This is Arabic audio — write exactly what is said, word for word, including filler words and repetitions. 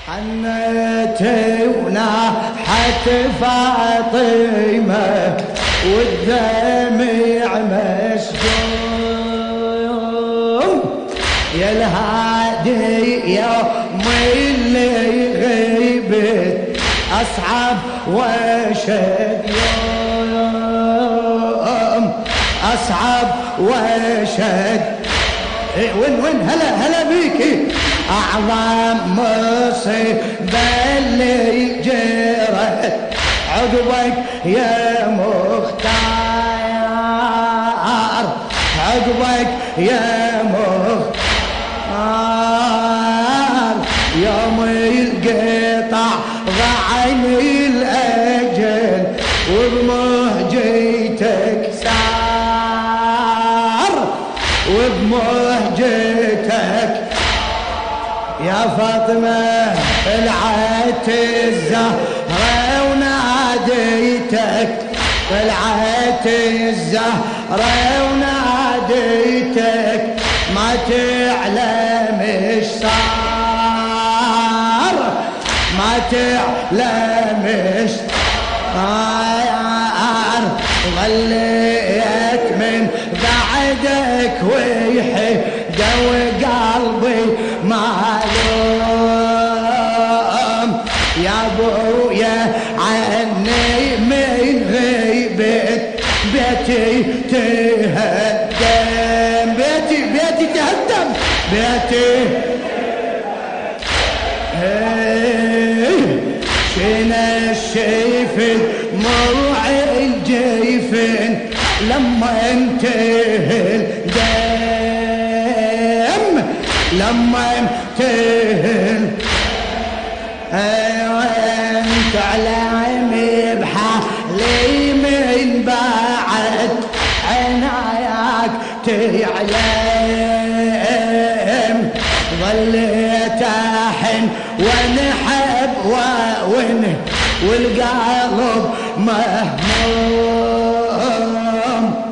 حنت وناحت فاطمة والدمع مسجون يا الهادي يوم اللي غيبت أصعب وشد يوم أصعب وشد وين وين هلا هلا بيكي أعظم مصيبة اللي جرت عقبك يا مختار عقبك يا مختار يوم القطع ضعني الأجل وبمهجتك سار وبمهجتك يا فاطمة طلعت الزهرة وناديتك طلعت الزهرة وناديتك ما تعلم ايش صار ما تعلم ايش صار ظليت من بعدك ويحد وقلبي معلوم يا ابويا عني من غيبت بيتي تهدم بيتي بيتي تهدم بيتي شنا الشيفن مرعي الجيفن لما انتهي الدم لما انتهي ايوه انت علامي بحالي من بعد عناياك تعلم ظليت احن ونحب وونه والقلب مهموم